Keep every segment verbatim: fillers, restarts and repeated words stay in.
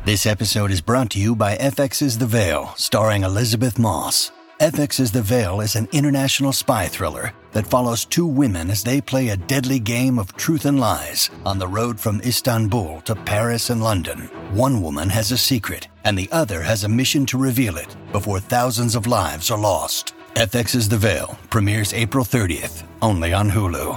This episode is brought to you by F X's The Veil, starring Elizabeth Moss. F X's The Veil is an international spy thriller that follows two women as they play a deadly game of truth and lies on the road from Istanbul to Paris and London. One woman has a secret, and the other has a mission to reveal it before thousands of lives are lost. F X's The Veil premieres April thirtieth, only on Hulu.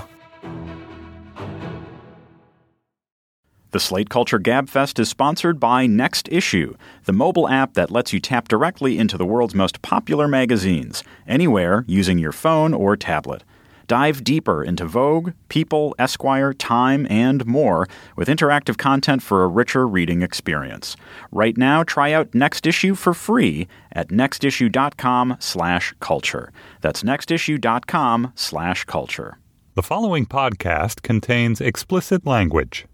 The Slate Culture Gabfest is sponsored by Next Issue, the mobile app that lets you tap directly into the world's most popular magazines, anywhere using your phone or tablet. Dive deeper into Vogue, People, Esquire, Time, and more with interactive content for a richer reading experience. Right now, try out Next Issue for free at nextissue.com slash culture. That's nextissue.com slash culture. The following podcast contains explicit language.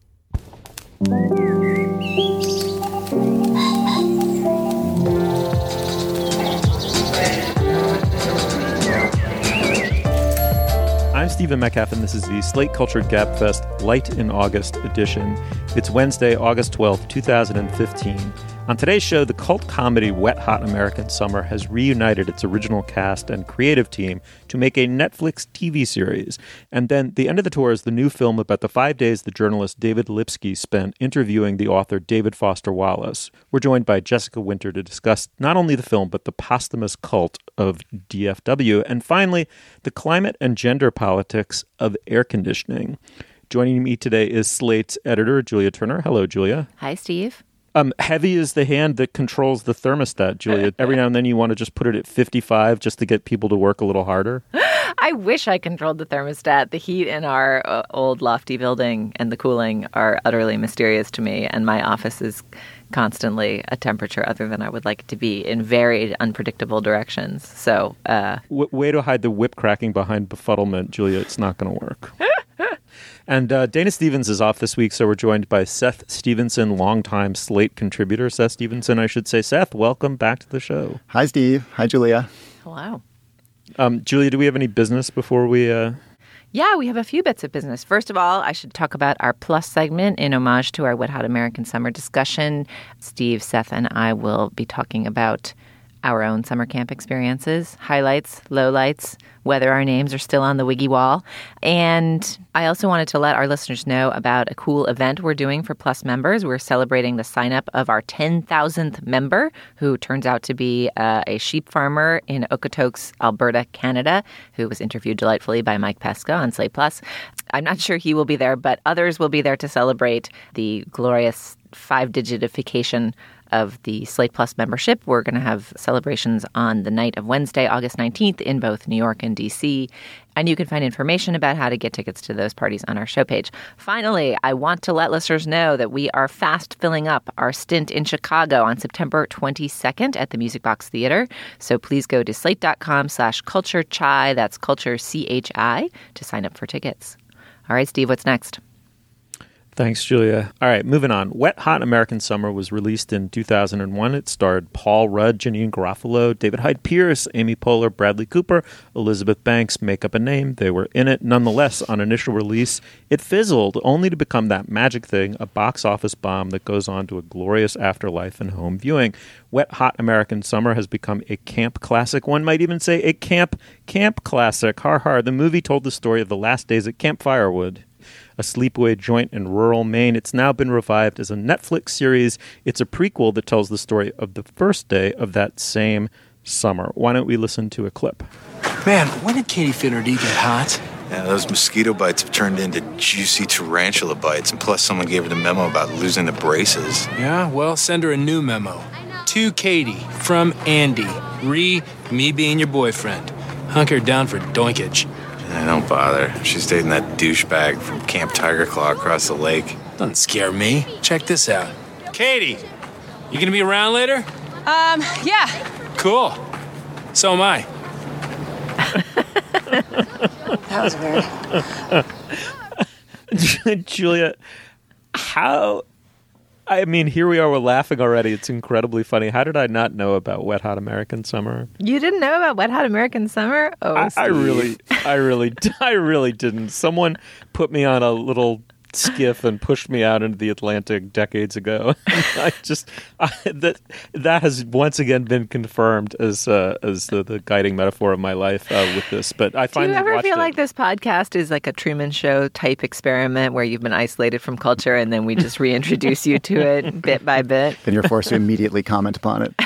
I'm Stephen Metcalf, and this is the Slate Culture Gabfest Light in August edition. It's Wednesday, August twelfth, twenty fifteen. On today's show, the cult comedy Wet Hot American Summer has reunited its original cast and creative team to make a Netflix T V series. And then the end of the tour is the new film about the five days the journalist David Lipsky spent interviewing the author David Foster Wallace. We're joined by Jessica Winter to discuss not only the film, but the posthumous cult of D F W. And finally, the climate and gender politics of air conditioning. Joining me today is Slate's editor, Julia Turner. Hello, Julia. Hi, Steve. Um, heavy is the hand that controls the thermostat, Julia. Every now and then you want to just put it at fifty-five just to get people to work a little harder. I wish I controlled the thermostat. The heat in our uh, old lofty building and the cooling are utterly mysterious to me, and my office is constantly a temperature other than I would like it to be in varied, unpredictable directions. So, uh, w- way to hide the whip cracking behind befuddlement, Julia. It's not going to work. And uh, Dana Stevens is off this week, so we're joined by Seth Stevenson, longtime Slate contributor. Seth Stevenson, I should say. Seth, welcome back to the show. Hi, Steve. Hi, Julia. Hello. Um, Julia, do we have any business before we... Uh... Yeah, we have a few bits of business. First of all, I should talk about our Plus segment in homage to our Wet Hot American Summer discussion. Steve, Seth, and I will be talking about our own summer camp experiences, highlights, lowlights, whether our names are still on the wiggy wall. And I also wanted to let our listeners know about a cool event we're doing for Plus members. We're celebrating the sign-up of our ten thousandth member, who turns out to be uh, a sheep farmer in Okotoks, Alberta, Canada, who was interviewed delightfully by Mike Pesca on Slate Plus. I'm not sure he will be there, but others will be there to celebrate the glorious five-digitification of the Slate Plus membership. We're going to have celebrations on the night of Wednesday, August nineteenth in both New York and D C. And you can find information about how to get tickets to those parties on our show page. Finally, I want to let listeners know that we are fast filling up our stint in Chicago on September twenty-second at the Music Box Theater. So please go to slate.com slash culture chai, that's culture C H I, to sign up for tickets. All right, Steve, what's next? Thanks, Julia. All right, moving on. Wet Hot American Summer was released in two thousand one. It starred Paul Rudd, Janine Garofalo, David Hyde Pierce, Amy Poehler, Bradley Cooper, Elizabeth Banks. Make up a name. They were in it. Nonetheless, on initial release, it fizzled, only to become that magic thing, a box office bomb that goes on to a glorious afterlife and home viewing. Wet Hot American Summer has become a camp classic. One might even say a camp, camp classic. Har har. The movie told the story of the last days at Camp Firewood, a sleepaway joint in rural Maine. It's now been revived as a Netflix series. It's a prequel that tells the story of the first day of that same summer. Why don't we listen to a clip? Man, when did Katie Finner D get hot? Yeah, those mosquito bites have turned into juicy tarantula bites, and plus someone gave her the memo about losing the braces. Yeah, well, send her a new memo. To Katie, from Andy. Re, me being your boyfriend. Hunker down for doinkage. I don't bother. She's dating that douchebag from Camp Tiger Claw across the lake. Doesn't scare me. Check this out. Katie, you gonna be around later? Um, yeah. Cool. So am I. That was weird. Julia, how... I mean, here we are, we're laughing already. It's incredibly funny. How did I not know about Wet Hot American Summer? You didn't know about Wet Hot American Summer? Oh, I, I really, I really, I really didn't. Someone put me on a little skiff and pushed me out into the Atlantic decades ago. I just I, that that has once again been confirmed as uh, as the, the guiding metaphor of my life uh, with this. But I finally Do you ever watched feel it. like this podcast is like a Truman Show type experiment where you've been isolated from culture and then we just reintroduce you to it bit by bit? And you're forced to immediately comment upon it.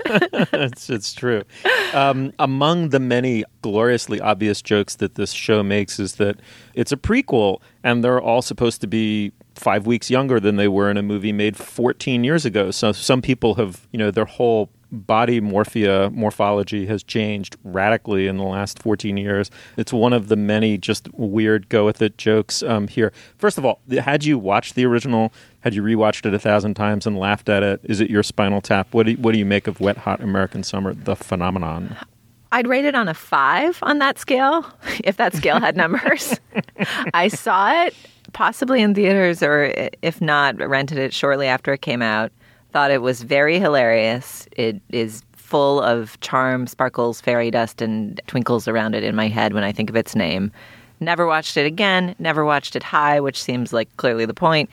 it's, it's true. Um, among the many gloriously obvious jokes that this show makes is that it's a prequel, and they're all supposed to be five weeks younger than they were in a movie made fourteen years ago. So some people have, you know, their whole body morphia, morphology has changed radically in the last fourteen years. It's one of the many just weird go-with-it jokes um, here. First of all, had you watched the original, had you rewatched it a thousand times and laughed at it, is it your Spinal Tap? What do you, what do you make of Wet Hot American Summer, the phenomenon? I'd rate it on a five on that scale, if that scale had numbers. I saw it possibly in theaters, or if not, rented it shortly after it came out. Thought it was very hilarious. It is full of charm, sparkles, fairy dust, and twinkles around it in my head when I think of its name. Never watched it again. Never watched it high, which seems like clearly the point.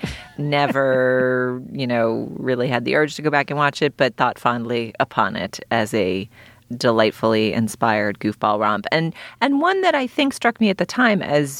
Never, you know, really had the urge to go back and watch it, but thought fondly upon it as a delightfully inspired goofball romp. And and one that I think struck me at the time as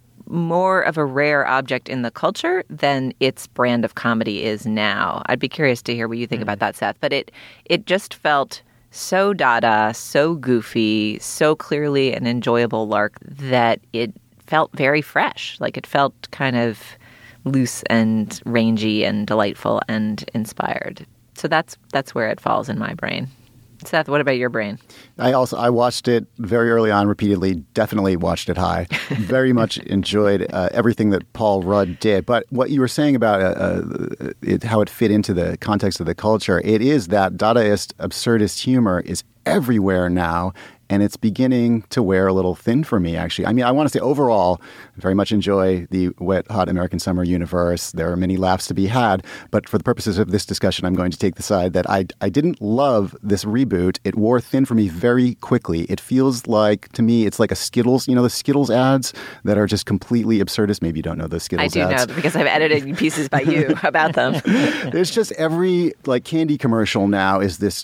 more of a rare object in the culture than its brand of comedy is now. I'd be curious to hear what you think mm. about that, Seth. But it it just felt so dada, so goofy, so clearly an enjoyable lark that it felt very fresh. Like it felt kind of loose and rangy and delightful and inspired. So that's that's where it falls in my brain. Seth, what about your brain? I also I watched it very early on, repeatedly. Definitely watched it high. Very much enjoyed uh, everything that Paul Rudd did. But what you were saying about uh, uh, it, how it fit into the context of the culture, it is that Dadaist, absurdist humor is everywhere now. And it's beginning to wear a little thin for me, actually. I mean, I want to say overall, I very much enjoy the Wet, Hot American Summer universe. There are many laughs to be had. But for the purposes of this discussion, I'm going to take the side that I, I didn't love this reboot. It wore thin for me very quickly. It feels like, to me, it's like a Skittles, you know, the Skittles ads that are just completely absurdist. Maybe you don't know those Skittles ads. I do ads. know because I've edited pieces by you about them. There's just every, like, candy commercial now is this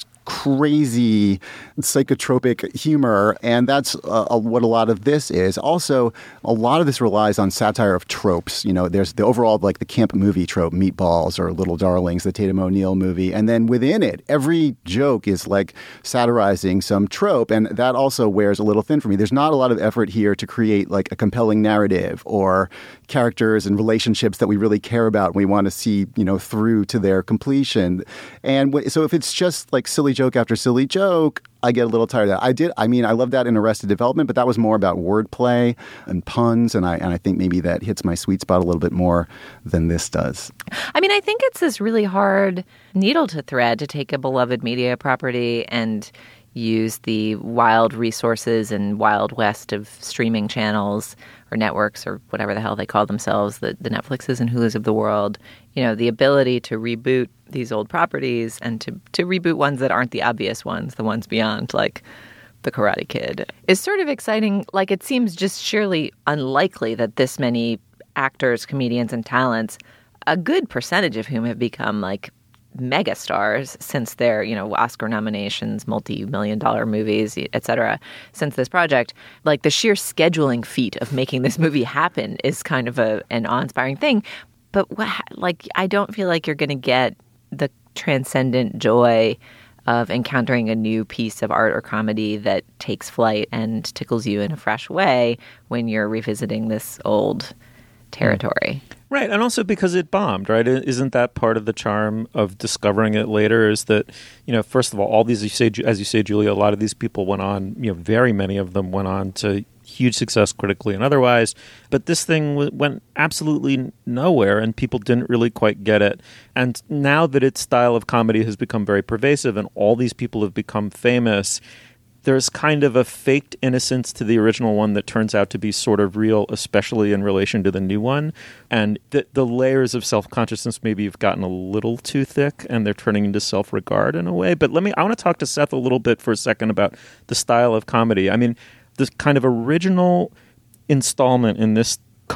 crazy psychotropic humor, and that's uh, what a lot of this is. Also, a lot of this relies on satire of tropes. You know, there's the overall, like the camp movie trope, Meatballs or Little Darlings, the Tatum O'Neal movie, and then within it, every joke is like satirizing some trope, and that also wears a little thin for me. There's not a lot of effort here to create like a compelling narrative or characters and relationships that we really care about and we want to see, you know, through to their completion. And w- so if it's just like silly joke after silly joke, I get a little tired of that. I did. I mean, I love that in Arrested Development, but that was more about wordplay and puns, and I and I think maybe that hits my sweet spot a little bit more than this does. I mean, I think it's this really hard needle to thread to take a beloved media property and use the wild resources and wild west of streaming channels or networks or whatever the hell they call themselves, the, the Netflixes and Hulus of the world, you know, the ability to reboot these old properties and to, to reboot ones that aren't the obvious ones, the ones beyond, like The Karate Kid, is sort of exciting. Like, it seems just sheerly unlikely that this many actors, comedians, and talents, a good percentage of whom have become, like, megastars since their, you know, Oscar nominations, multi-million dollar movies, et cetera, since this project, like the sheer scheduling feat of making this movie happen is kind of a an awe-inspiring thing. But what, like, I don't feel like you're going to get the transcendent joy of encountering a new piece of art or comedy that takes flight and tickles you in a fresh way when you're revisiting this old territory. Right, and also because it bombed, right? Isn't that part of the charm of discovering it later? Is that, you know, first of all, all these, you say, as you say, Julia, a lot of these people went on, you know, very many of them went on to huge success critically and otherwise. But this thing w- went absolutely nowhere, and people didn't really quite get it. And now that its style of comedy has become very pervasive, and all these people have become famous, there's kind of a faked innocence to the original one that turns out to be sort of real, especially in relation to the new one. And the, the layers of self-consciousness maybe have gotten a little too thick, and they're turning into self-regard in a way. But let me, I want to talk to Seth a little bit for a second about the style of comedy. I mean, this kind of original installment in this kind of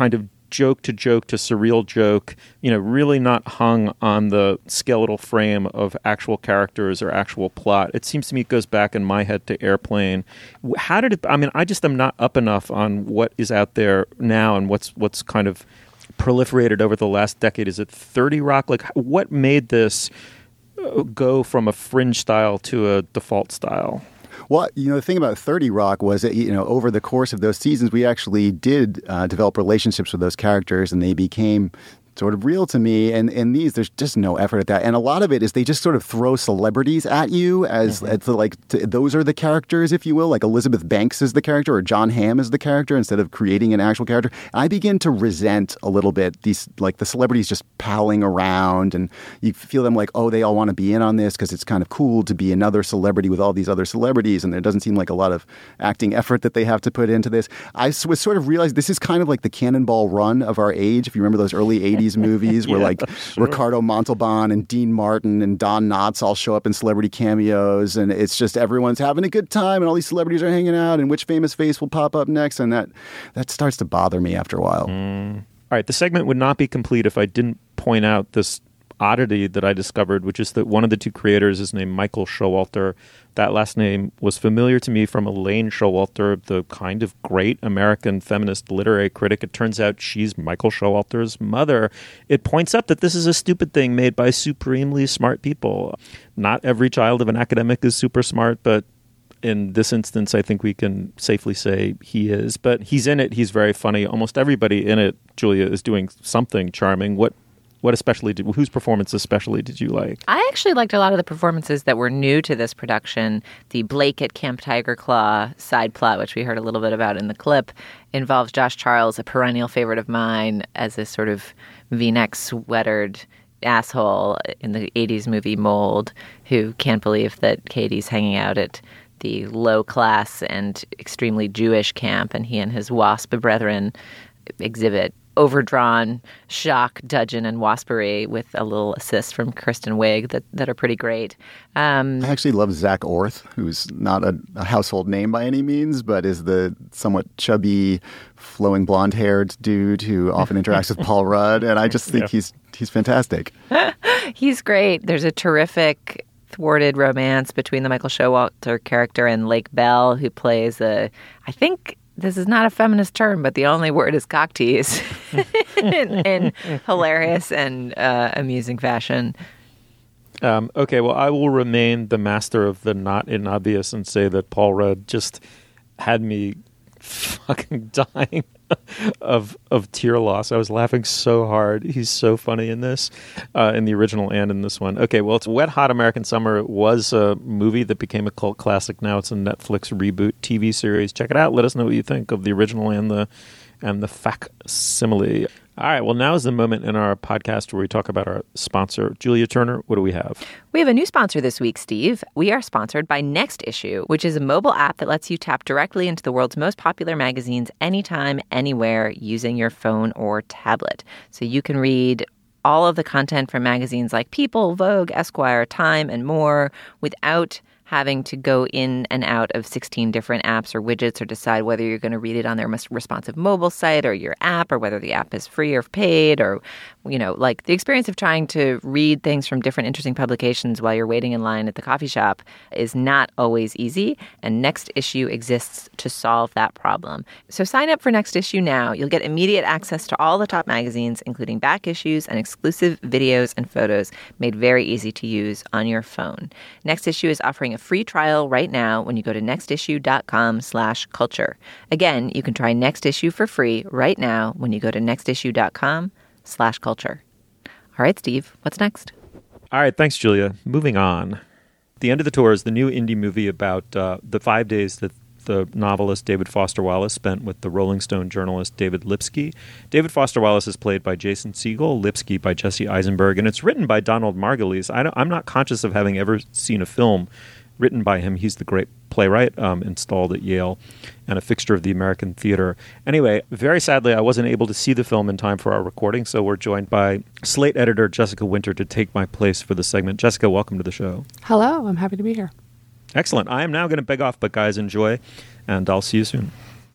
joke to joke to surreal joke, you know, really not hung on the skeletal frame of actual characters or actual plot. It seems to me it goes back in my head to Airplane. How did it, I mean, I just am not up enough on what is out there now and what's what's kind of proliferated over the last decade. Is it thirty Rock? Like, what made this go from a fringe style to a default style? Well, you know, the thing about thirty Rock was that, you know, over the course of those seasons, we actually did uh, develop relationships with those characters, and they became sort of real to me. And in these, there's just no effort at that. And a lot of it is they just sort of throw celebrities at you as, mm-hmm. as the, like, to, those are the characters, if you will. Like Elizabeth Banks is the character or John Hamm is the character instead of creating an actual character. And I begin to resent a little bit these, like the celebrities just palling around, and you feel them like, oh, they all want to be in on this because it's kind of cool to be another celebrity with all these other celebrities. And there doesn't seem like a lot of acting effort that they have to put into this. I was sort of realized this is kind of like the Cannonball Run of our age. If you remember those early eighties movies where yeah, like sure. Ricardo Montalban and Dean Martin and Don Knotts all show up in celebrity cameos, and it's just everyone's having a good time and all these celebrities are hanging out and which famous face will pop up next, and that that starts to bother me after a while. Mm. All right, the segment would not be complete if I didn't point out this oddity that I discovered, which is that one of the two creators is named Michael Showalter. That last name was familiar to me from Elaine Showalter, the kind of great American feminist literary critic. It turns out she's Michael Showalter's mother. It points up that this is a stupid thing made by supremely smart people. Not every child of an academic is super smart, but in this instance, I think we can safely say he is. But he's in it. He's very funny. Almost everybody in it, Julia, is doing something charming. What What especially did, whose performance especially did you like? I actually liked a lot of the performances that were new to this production. The Blake at Camp Tiger Claw side plot, which we heard a little bit about in the clip, involves Josh Charles, a perennial favorite of mine, as a sort of V-neck sweatered asshole in the eighties movie Mold, who can't believe that Katie's hanging out at the low-class and extremely Jewish camp, and he and his WASP brethren exhibit overdrawn shock, dudgeon, and waspery with a little assist from Kristen Wiig that, that are pretty great. Um, I actually love Zach Orth, who's not a, a household name by any means, but is the somewhat chubby, flowing blonde-haired dude who often interacts with Paul Rudd, and I just think yeah. he's he's fantastic. He's great. There's a terrific thwarted romance between the Michael Showalter character and Lake Bell, who plays a, I think, this is not a feminist term, but the only word is cock tease in, in hilarious and uh, amusing fashion. Um, okay, well, I will remain the master of the not inobvious and say that Paul Rudd just had me fucking dying of of tear loss. I was laughing so hard. He's so funny in this, uh, in the original and in this one. Okay, well, it's Wet Hot American Summer. It was a movie that became a cult classic. Now it's a Netflix reboot T V series. Check it out. Let us know what you think of the original and the and the facsimile. All right, well, now is the moment in our podcast where we talk about our sponsor. Julia Turner, what do we have? We have a new sponsor this week, Steve. We are sponsored by Next Issue, which is a mobile app that lets you tap directly into the world's most popular magazines anytime, anywhere, using your phone or tablet. So you can read all of the content from magazines like People, Vogue, Esquire, Time, and more without having to go in and out of sixteen different apps or widgets or decide whether you're going to read it on their responsive mobile site or your app, or whether the app is free or paid, or, you know, like the experience of trying to read things from different interesting publications while you're waiting in line at the coffee shop is not always easy, and Next Issue exists to solve that problem. So sign up for Next Issue now. You'll get immediate access to all the top magazines, including back issues and exclusive videos and photos made very easy to use on your phone. Next Issue is offering a free trial right now when you go to nextissue.com slash culture. Again, you can try Next Issue for free right now when you go to nextissue.com slash culture. All right, Steve, what's next? All right, thanks, Julia. Moving on. The End of the Tour is the new indie movie about uh, the five days that the novelist David Foster Wallace spent with the Rolling Stone journalist David Lipsky. David Foster Wallace is played by Jason Segel, Lipsky by Jesse Eisenberg, and it's written by Donald Margulies. I don't, I'm not conscious of having ever seen a film written by him. He's the great playwright um, installed at Yale and a fixture of the American theater. Anyway, very sadly, I wasn't able to see the film in time for our recording, so we're joined by Slate editor Jessica Winter to take my place for the segment. Jessica, welcome to the show. Hello, I'm happy to be here. Excellent. I am now going to beg off, but guys, enjoy, and I'll see you soon.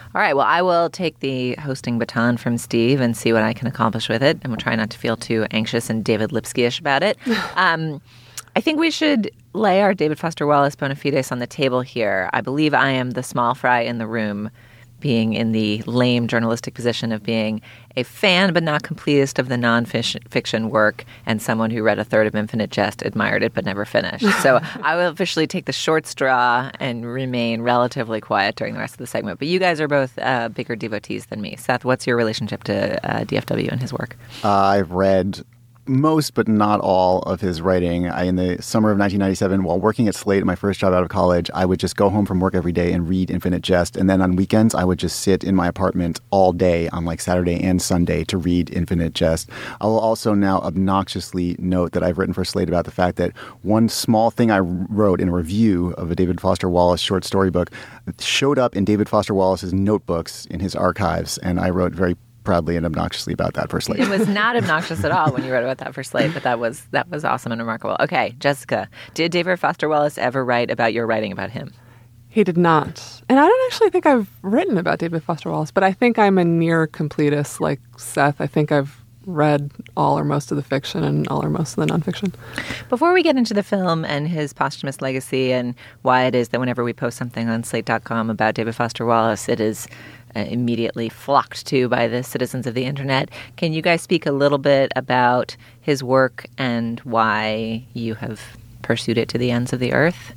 All right, well, I will take the hosting baton from Steve and see what I can accomplish with it, and we'll try not to feel too anxious and David Lipsky-ish about it. Um, I think we should lay our David Foster Wallace bona fides on the table here. I believe I am the small fry in the room, being in the lame journalistic position of being a fan but not completist of the non-fiction work and someone who read a third of Infinite Jest, admired it but never finished. So I will officially take the short straw and remain relatively quiet during the rest of the segment. But you guys are both uh, bigger devotees than me. Seth, what's your relationship to uh, D F W and his work? Uh, I've read most but not all of his writing. I, in the summer of nineteen ninety-seven, while working at Slate, my first job out of college, I would just go home from work every day and read Infinite Jest. And then on weekends, I would just sit in my apartment all day on like Saturday and Sunday to read Infinite Jest. I will also now obnoxiously note that I've written for Slate about the fact that one small thing I wrote in a review of a David Foster Wallace short story book showed up in David Foster Wallace's notebooks in his archives. And I wrote very proudly and obnoxiously about that for Slate. It was not obnoxious at all when you wrote about that for Slate, but that was that was awesome and remarkable. Okay, Jessica, did David Foster Wallace ever write about your writing about him? He did not. And I don't actually think I've written about David Foster Wallace, but I think I'm a near completist like Seth. I think I've read all or most of the fiction and all or most of the nonfiction. Before we get into the film and his posthumous legacy and why it is that whenever we post something on slate dot com about David Foster Wallace, it is uh, immediately flocked to by the citizens of the internet, can you guys speak a little bit about his work and why you have pursued it to the ends of the earth?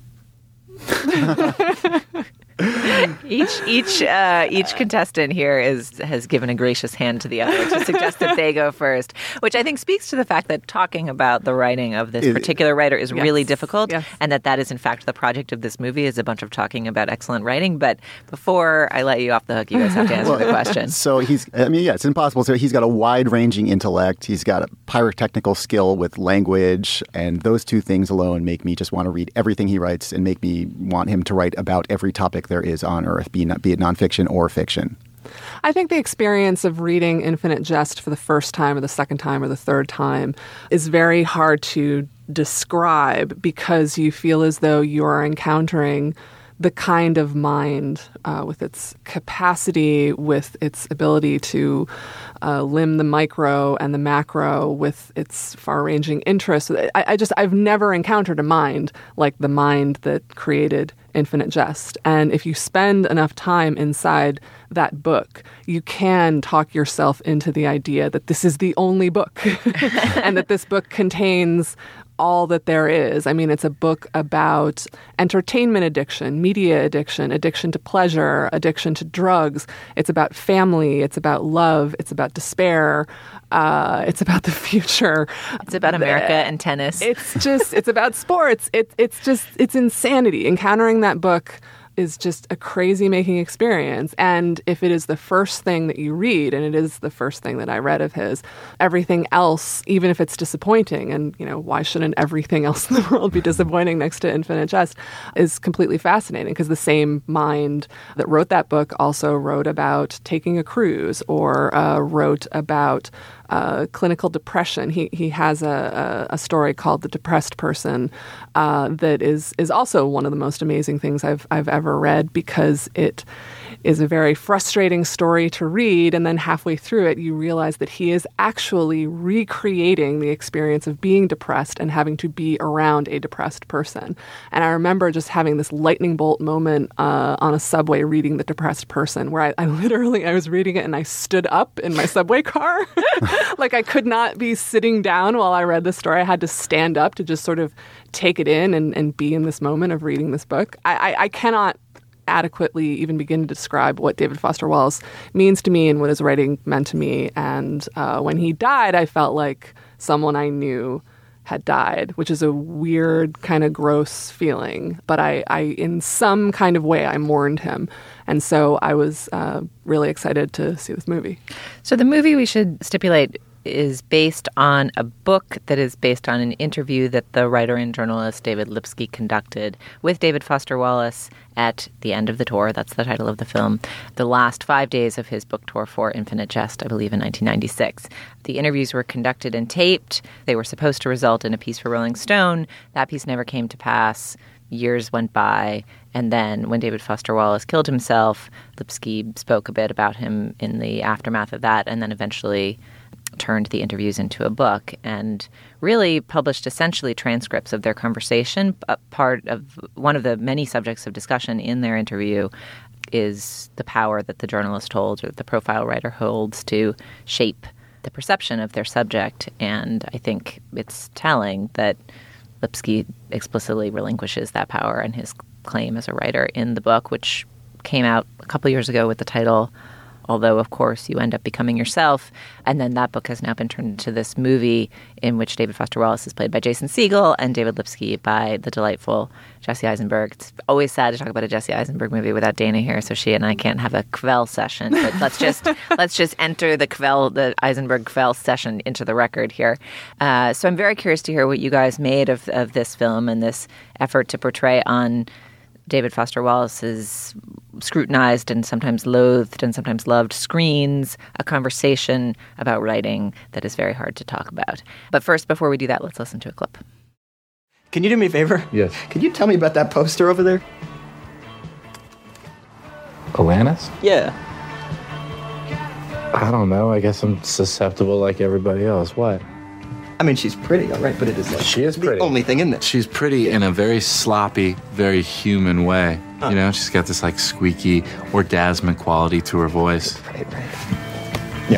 each each uh, each contestant here is has given a gracious hand to the other to suggest that they go first, which I think speaks to the fact that talking about the writing of this particular writer is yes. really difficult, yes. and that that is in fact the project of this movie is a bunch of talking about excellent writing. But before I let you off the hook, you guys have to answer well, the question. So he's, I mean, yeah, it's impossible. So he's got a wide-ranging intellect. He's got a pyrotechnical skill with language, and those two things alone make me just want to read everything he writes and make me want him to write about every topic there is on Earth, be, not, be it nonfiction or fiction. I think the experience of reading Infinite Jest for the first time or the second time or the third time is very hard to describe because you feel as though you're encountering the kind of mind uh, with its capacity, with its ability to uh, limn the micro and the macro, with its far-ranging interests. I, I just, I've never encountered a mind like the mind that created Infinite Jest. And if you spend enough time inside that book, you can talk yourself into the idea that this is the only book and that this book contains all that there is. I mean, it's a book about entertainment addiction, media addiction, addiction to pleasure, addiction to drugs. It's about family. It's about love. It's about despair. Uh, it's about the future. It's about America uh, and tennis. It's just, it's about sports. It, it's just, it's insanity. Encountering that book is just a crazy-making experience. And if it is the first thing that you read, and it is the first thing that I read of his, everything else, even if it's disappointing, and, you know, why shouldn't everything else in the world be disappointing next to Infinite Jest, is completely fascinating because the same mind that wrote that book also wrote about taking a cruise or uh, wrote about Uh, clinical depression. He he has a, a, a story called The Depressed Person uh, that is is also one of the most amazing things I've I've ever read because it is a very frustrating story to read, and then halfway through it you realize that he is actually recreating the experience of being depressed and having to be around a depressed person. And I remember just having this lightning bolt moment uh, on a subway reading The Depressed Person where I, I literally, I was reading it and I stood up in my subway car. Like I could not be sitting down while I read the story. I had to stand up to just sort of take it in and, and be in this moment of reading this book. I, I, I cannot adequately even begin to describe what David Foster Wallace means to me and what his writing meant to me. And uh, when he died, I felt like someone I knew had died, which is a weird kind of gross feeling. But I, I in some kind of way, I mourned him. And so I was uh, really excited to see this movie. So the movie, we should stipulate, is based on a book that is based on an interview that the writer and journalist David Lipsky conducted with David Foster Wallace at the end of the tour. That's the title of the film. The last five days of his book tour for Infinite Jest, I believe, in nineteen ninety-six. The interviews were conducted and taped. They were supposed to result in a piece for Rolling Stone. That piece never came to pass. years went by, and then when David Foster Wallace killed himself, Lipsky spoke a bit about him in the aftermath of that, and then eventually turned the interviews into a book and really published essentially transcripts of their conversation. A part of one of the many subjects of discussion in their interview is the power that the journalist holds or the profile writer holds to shape the perception of their subject. And I think it's telling that Lipsky explicitly relinquishes that power and his claim as a writer in the book, which came out a couple years ago with the title Although, of course, You End Up Becoming Yourself. And then that book has now been turned into this movie in which David Foster Wallace is played by Jason Segel and David Lipsky by the delightful Jesse Eisenberg. It's always sad to talk about a Jesse Eisenberg movie without Dana here, so she and I can't have a Quell session. But let's just let's just enter the Quell, the Eisenberg Quell session into the record here. Uh, so I'm very curious to hear what you guys made of, of this film and this effort to portray on David Foster Wallace's scrutinized and sometimes loathed and sometimes loved screens, a conversation about writing that is very hard to talk about. But first, before we do that, let's listen to a clip. Can you do me a favor? Yes. Can you tell me about that poster over there? Alanis? Yeah. I don't know. I guess I'm susceptible like everybody else. What? I mean, she's pretty, all right, but it is like she is pretty. The only thing in there. She's pretty in a very sloppy, very human way. Huh. You know, she's got this like squeaky, orgasmic quality to her voice. Right, right. Yeah.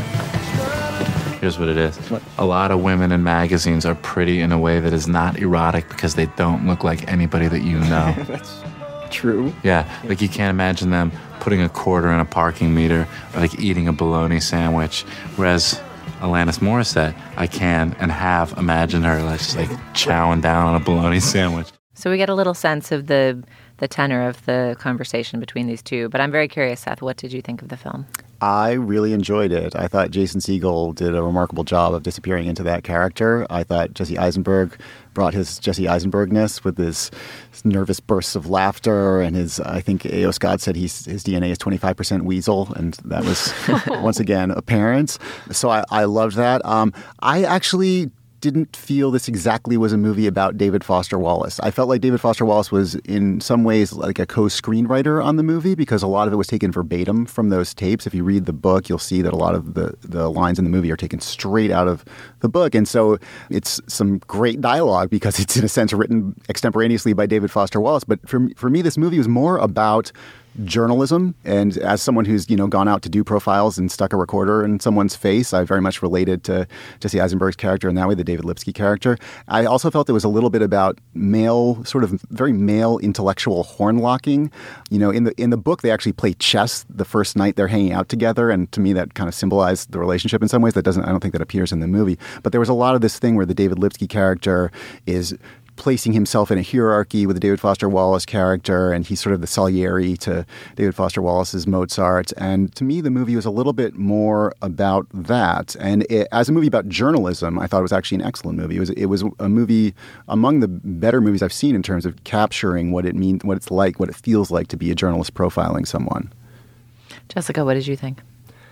Here's what it is. What? A lot of women in magazines are pretty in a way that is not erotic because they don't look like anybody that you know. That's true. Yeah, like you can't imagine them putting a quarter in a parking meter or like eating a bologna sandwich, whereas Alanis Morissette, I can and have imagined her like, just like chowing down on a bologna sandwich. So we get a little sense of the the tenor of the conversation between these two. But I'm very curious, Seth, what did you think of the film? I really enjoyed it. I thought Jason Segel did a remarkable job of disappearing into that character. I thought Jesse Eisenberg brought his Jesse Eisenbergness with his, his nervous bursts of laughter and his, I think A O. Scott said he's, his D N A is twenty-five percent weasel, and that was once again apparent. So I, I loved that. Um, I actually didn't feel this exactly was a movie about David Foster Wallace. I felt like David Foster Wallace was in some ways like a co-screenwriter on the movie because a lot of it was taken verbatim from those tapes. If you read the book, you'll see that a lot of the, the lines in the movie are taken straight out of the book. And so it's some great dialogue because it's in a sense written extemporaneously by David Foster Wallace. But for, for me, this movie was more about journalism, and as someone who's you know gone out to do profiles and stuck a recorder in someone's face, I very much related to Jesse Eisenberg's character in that way, the David Lipsky character. I also felt it was a little bit about male, sort of very male intellectual hornlocking. You know, in the in the book they actually play chess the first night they're hanging out together, and to me that kind of symbolized the relationship in some ways. That doesn't, I don't think that appears in the movie, but there was a lot of this thing where the David Lipsky character is placing himself in a hierarchy with the David Foster Wallace character, and he's sort of the Salieri to David Foster Wallace's Mozart. And to me, the movie was a little bit more about that. And it, as a movie about journalism, I thought it was actually an excellent movie. It was it was a movie among the better movies I've seen in terms of capturing what it means, what it's like, what it feels like to be a journalist profiling someone. Jessica, what did you think?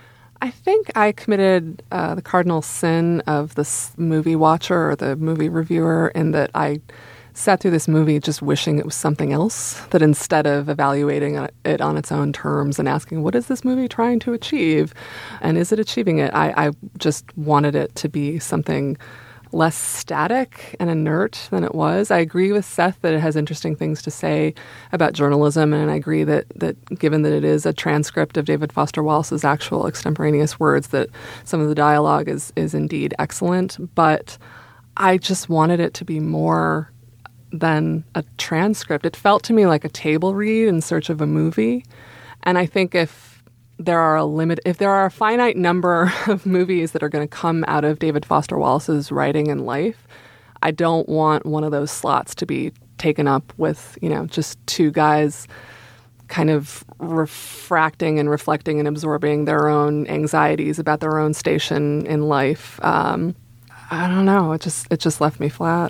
I think I committed uh, the cardinal sin of this movie watcher or the movie reviewer in that I sat through this movie just wishing it was something else, that instead of evaluating it on its own terms and asking, what is this movie trying to achieve? And is it achieving it? I, I just wanted it to be something less static and inert than it was. I agree with Seth that it has interesting things to say about journalism, and I agree that that given that it is a transcript of David Foster Wallace's actual extemporaneous words, that some of the dialogue is is indeed excellent. But I just wanted it to be more than a transcript. It felt to me like a table read in search of a movie, and I think if there are a limit, if there are a finite number of movies that are going to come out of David Foster Wallace's writing and life, I don't want one of those slots to be taken up with, you know, just two guys kind of refracting and reflecting and absorbing their own anxieties about their own station in life. Um, I don't know. It just it just left me flat.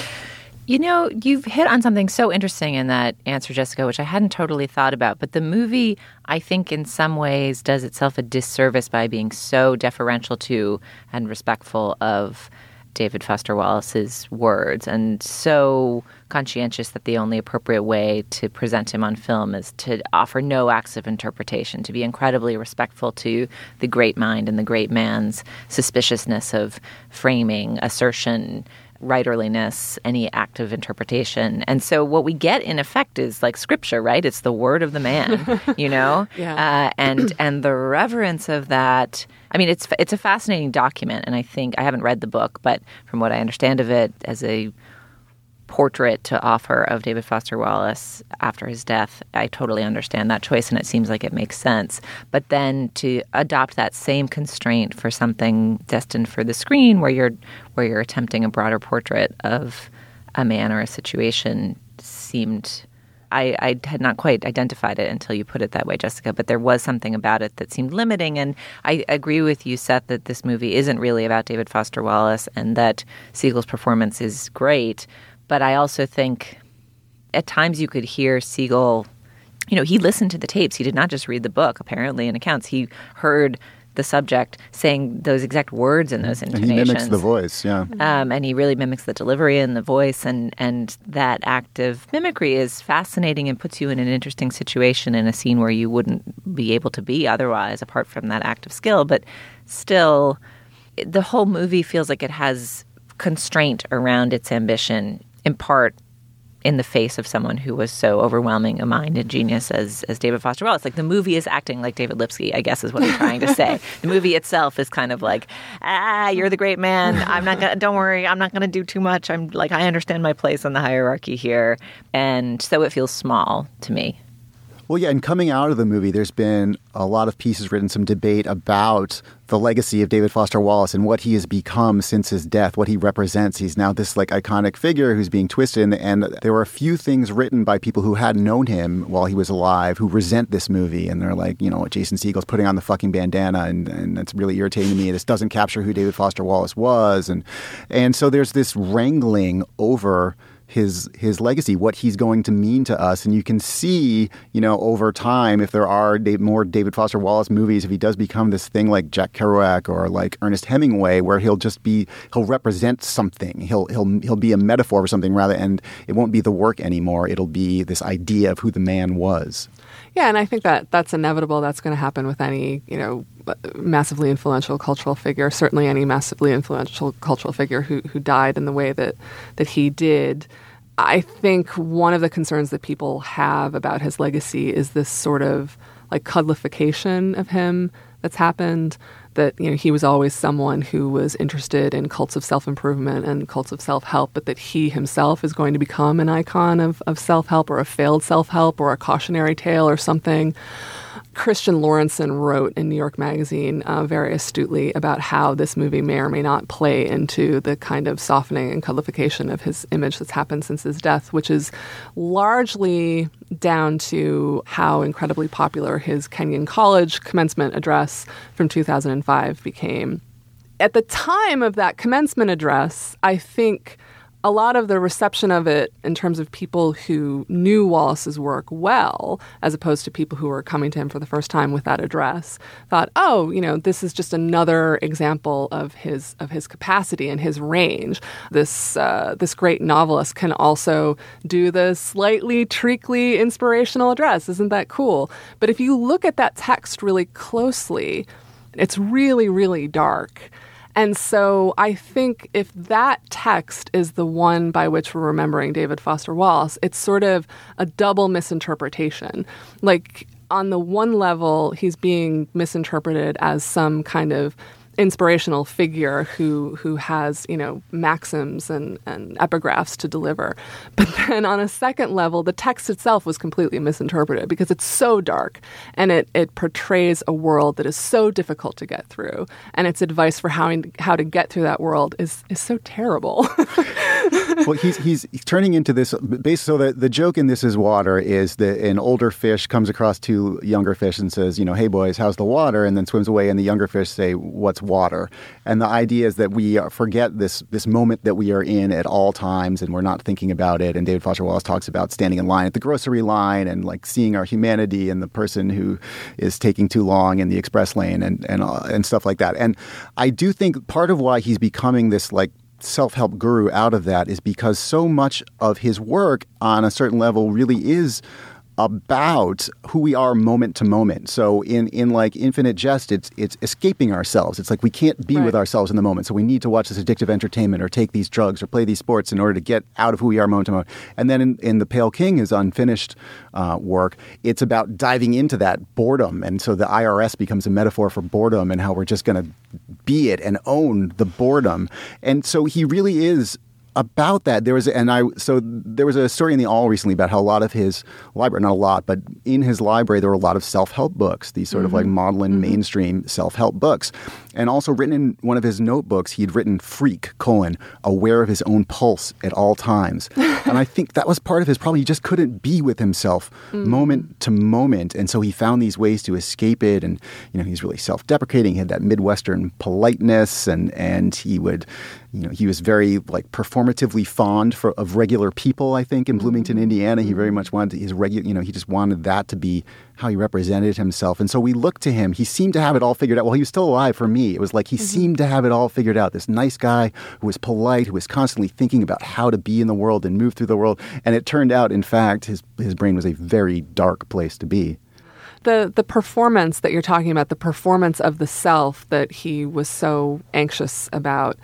You know, you've hit on something so interesting in that answer, Jessica, which I hadn't totally thought about. But the movie, I think, in some ways does itself a disservice by being so deferential to and respectful of David Foster Wallace's words and so conscientious that the only appropriate way to present him on film is to offer no acts of interpretation, to be incredibly respectful to the great mind and the great man's suspiciousness of framing, assertion, writerliness, any act of interpretation. And so what we get in effect is like scripture, right? It's the word of the man, you know? Yeah. Uh, and and the reverence of that, I mean, it's it's a fascinating document. And I think, I haven't read the book, but from what I understand of it, as a portrait to offer of David Foster Wallace after his death, I totally understand that choice, and it seems like it makes sense. But then to adopt that same constraint for something destined for the screen, where you're where you're attempting a broader portrait of a man or a situation, seemed I, I had not quite identified it until you put it that way, Jessica. But there was something about it that seemed limiting, and I agree with you, Seth, that this movie isn't really about David Foster Wallace, and that Siegel's performance is great. But I also think at times you could hear Siegel, you know, he listened to the tapes. He did not just read the book, apparently, in accounts. He heard the subject saying those exact words in those intonations. And he mimics the voice, yeah. Um, and he really mimics the delivery and the voice. And, and that act of mimicry is fascinating and puts you in an interesting situation in a scene where you wouldn't be able to be otherwise, apart from that act of skill. But still, the whole movie feels like it has constraint around its ambition, in part in the face of someone who was so overwhelming a mind and genius as as David Foster Wallace. Like, the movie is acting like David Lipsky, I guess is what I'm trying to say. The movie itself is kind of like, ah, you're the great man. I'm not gonna, don't worry, I'm not going to do too much. I'm like, I understand my place in the hierarchy here. And so it feels small to me. Well, yeah, and coming out of the movie, there's been a lot of pieces written, some debate about the legacy of David Foster Wallace and what he has become since his death, what he represents. He's now this like iconic figure who's being twisted. And, and there were a few things written by people who hadn't known him while he was alive who resent this movie. And they're like, you know, Jason Siegel's putting on the fucking bandana, and, and that's really irritating to me. This doesn't capture who David Foster Wallace was. And, and so there's this wrangling over his his legacy, what he's going to mean to us. And you can see, you know, over time, if there are more David Foster Wallace movies, if he does become this thing like Jack Kerouac or like Ernest Hemingway, where he'll just be, he'll represent something. He'll he'll he'll be a metaphor for something rather, and it won't be the work anymore. It'll be this idea of who the man was. Yeah, and I think that that's inevitable. That's going to happen with any, you know, massively influential cultural figure, certainly any massively influential cultural figure who who died in the way that that he did. I think one of the concerns that people have about his legacy is this sort of like cuddlification of him that's happened, that, you know, he was always someone who was interested in cults of self-improvement and cults of self-help, but that he himself is going to become an icon of, of self-help or a failed self-help or a cautionary tale or something. Christian Lorentzen wrote in New York Magazine uh, very astutely about how this movie may or may not play into the kind of softening and cuddlification of his image that's happened since his death, which is largely down to how incredibly popular his Kenyon College commencement address from two thousand five became. At the time of that commencement address, I think a lot of the reception of it in terms of people who knew Wallace's work well, as opposed to people who were coming to him for the first time with that address, thought, oh, you know, this is just another example of his of his capacity and his range. This uh, this great novelist can also do the slightly treacly inspirational address. Isn't that cool? But if you look at that text really closely, it's really, really dark. And so I think if that text is the one by which we're remembering David Foster Wallace, it's sort of a double misinterpretation. Like, on the one level, he's being misinterpreted as some kind of inspirational figure who who has, you know, maxims and, and epigraphs to deliver. But then on a second level, the text itself was completely misinterpreted because it's so dark and it, it portrays a world that is so difficult to get through. And its advice for how, how to get through that world is, is so terrible. Well, he's, he's he's turning into this. So the, the joke in This Is Water is that an older fish comes across two younger fish and says, you know, hey boys, how's the water? And then swims away, and the younger fish say, what's water? And the idea is that we forget this this moment that we are in at all times, and we're not thinking about it. And David Foster Wallace talks about standing in line at the grocery line and like seeing our humanity and the person who is taking too long in the express lane and and uh, and stuff like that. And I do think part of why he's becoming this like self-help guru out of that is because so much of his work on a certain level really is about who we are moment to moment. So in, in like Infinite Jest, it's it's escaping ourselves. It's like we can't be right. with ourselves in the moment. So we need to watch this addictive entertainment or take these drugs or play these sports in order to get out of who we are moment to moment. And then in, in The Pale King, his unfinished uh, work, it's about diving into that boredom. And so the I R S becomes a metaphor for boredom and how we're just going to be it and own the boredom. And so he really is about that. There was, and I, so there was a story in the All recently about how a lot of his library, not a lot, but in his library, there were a lot of self-help books, these sort mm-hmm. of like maudlin, mm-hmm. mainstream self-help books. And also written in one of his notebooks, he'd written freak, colon, aware of his own pulse at all times. And I think that was part of his problem. He just couldn't be with himself mm-hmm. moment to moment. And so he found these ways to escape it. And, you know, he's really self-deprecating. He had that Midwestern politeness and, and he would, you know, he was very like performatively fond for, of regular people, I think, in Bloomington, Indiana. He very much wanted his regular, you know, he just wanted that to be how he represented himself. And so we looked to him. He seemed to have it all figured out. Well, he was still alive for me. It was like he mm-hmm. seemed to have it all figured out. This nice guy who was polite, who was constantly thinking about how to be in the world and move through the world. And it turned out, in fact, his his brain was a very dark place to be. The the performance that you're talking about, the performance of the self that he was so anxious about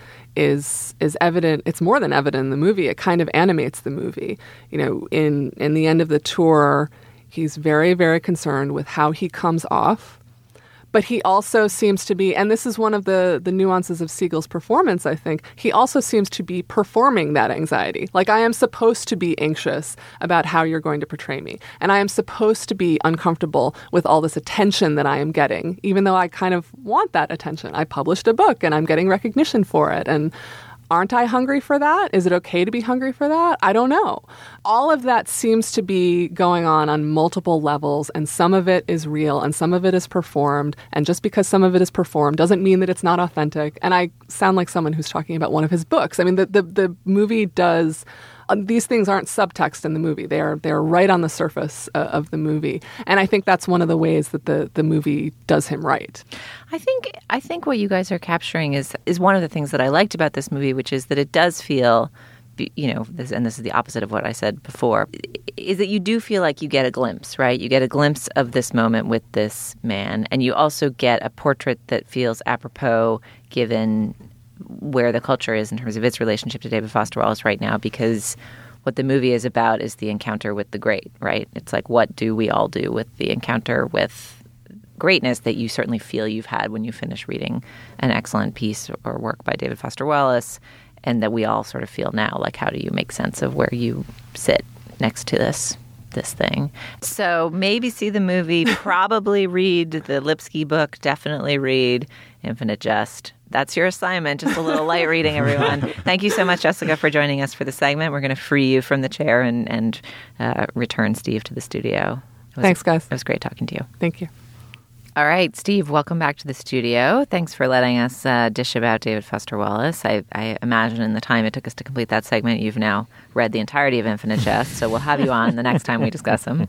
is is evident. It's more than evident in the movie. It kind of animates the movie. You know, in, in the end of the tour, he's very, very concerned with how he comes off. But he also seems to be, and this is one of the, the nuances of Siegel's performance, I think, he also seems to be performing that anxiety. Like, I am supposed to be anxious about how you're going to portray me. And I am supposed to be uncomfortable with all this attention that I am getting, even though I kind of want that attention. I published a book and I'm getting recognition for it. And aren't I hungry for that? Is it okay to be hungry for that? I don't know. All of that seems to be going on on multiple levels, and some of it is real and some of it is performed. And just because some of it is performed doesn't mean that it's not authentic. And I sound like someone who's talking about one of his books. I mean, the the, the movie does... Uh, these things aren't subtext in the movie. They're they're right on the surface uh, of the movie, and I think that's one of the ways that the, the movie does him right. I think I think what you guys are capturing is is one of the things that I liked about this movie, which is that it does feel, you know, this, and this is the opposite of what I said before, is that you do feel like you get a glimpse, right? You get a glimpse of this moment with this man, and you also get a portrait that feels apropos given where the culture is in terms of its relationship to David Foster Wallace right now, because what the movie is about is the encounter with the great, right? It's like, what do we all do with the encounter with greatness that you certainly feel you've had when you finish reading an excellent piece or work by David Foster Wallace, and that we all sort of feel now, like, how do you make sense of where you sit next to this this thing? So maybe see the movie, probably read the Lipsky book, definitely read Infinite Jest. That's your assignment. Just a little light reading, everyone. Thank you so much, Jessica, for joining us for the segment. We're going to free you from the chair and, and uh, return Steve to the studio. Was, Thanks, guys. It was great talking to you. Thank you. All right, Steve, welcome back to the studio. Thanks for letting us uh, dish about David Foster Wallace. I, I imagine in the time it took us to complete that segment, you've now read the entirety of Infinite Jest, so we'll have you on the next time we discuss him.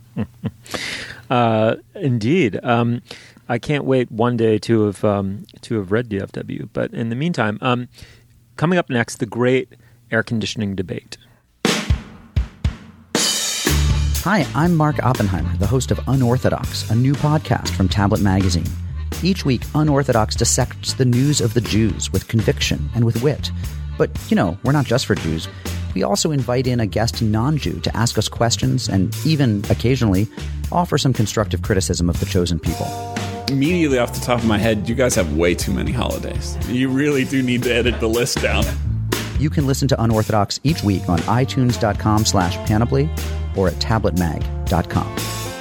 Uh, indeed. Um, I can't wait one day to have um, to have read D F W. But in the meantime, um, coming up next, the great air conditioning debate. Hi, I'm Mark Oppenheimer, the host of Unorthodox, a new podcast from Tablet Magazine. Each week, Unorthodox dissects the news of the Jews with conviction and with wit. But, you know, we're not just for Jews. We also invite in a guest non-Jew to ask us questions and even, occasionally, offer some constructive criticism of the chosen people. Immediately off the top of my head, you guys have way too many holidays. You really do need to edit the list down. You can listen to Unorthodox each week on itunes.com slash panoply or at tabletmag dot com.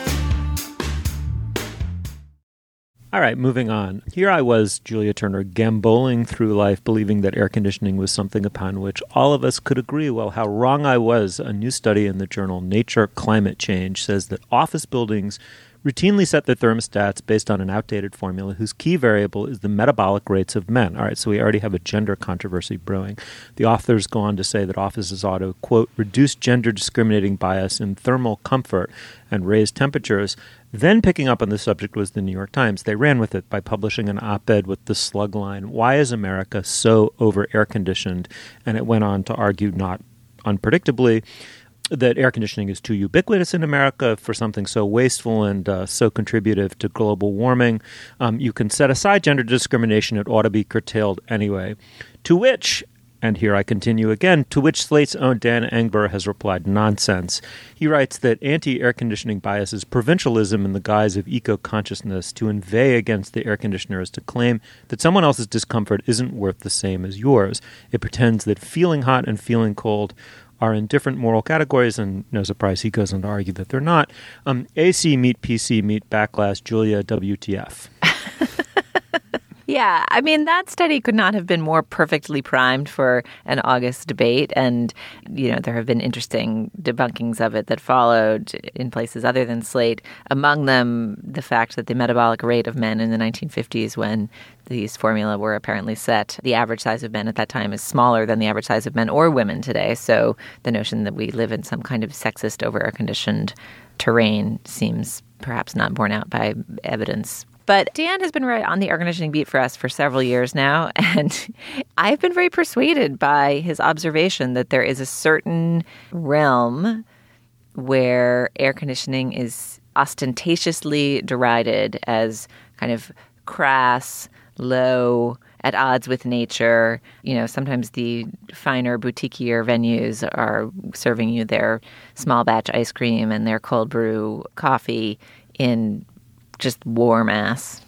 All right, moving on. Here I was, Julia Turner, gamboling through life, believing that air conditioning was something upon which all of us could agree. Well, how wrong I was. A new study in the journal Nature Climate Change says that office buildings routinely set their thermostats based on an outdated formula whose key variable is the metabolic rates of men. All right, so we already have a gender controversy brewing. The authors go on to say that offices ought to, quote, reduce gender discriminating bias in thermal comfort and raise temperatures. Then picking up on the subject was the New York Times. They ran with it by publishing an op-ed with the slug line, "Why is America so over-air-conditioned?" And it went on to argue, not unpredictably, that air conditioning is too ubiquitous in America for something so wasteful and uh, so contributive to global warming. Um, you can set aside gender discrimination. It ought to be curtailed anyway. To which, and here I continue again, to which Slate's own Dan Engber has replied, nonsense. He writes that anti-air conditioning bias is provincialism in the guise of eco-consciousness. To inveigh against the air conditioner is to claim that someone else's discomfort isn't worth the same as yours. It pretends that feeling hot and feeling cold are in different moral categories, and no surprise, he goes on to argue that they're not. Um, A C meet P C meet backlash, Julia, W T F. Yeah, I mean, that study could not have been more perfectly primed for an August debate. And, you know, there have been interesting debunkings of it that followed in places other than Slate. Among them, the fact that the metabolic rate of men in the nineteen fifties, when these formula were apparently set, the average size of men at that time is smaller than the average size of men or women today. So the notion that we live in some kind of sexist, over-air-conditioned terrain seems perhaps not borne out by evidence. But Dan has been right on the air conditioning beat for us for several years now, and I've been very persuaded by his observation that there is a certain realm where air conditioning is ostentatiously derided as kind of crass, low, at odds with nature. You know, sometimes the finer, boutiquier venues are serving you their small batch ice cream and their cold brew coffee in just warm ass,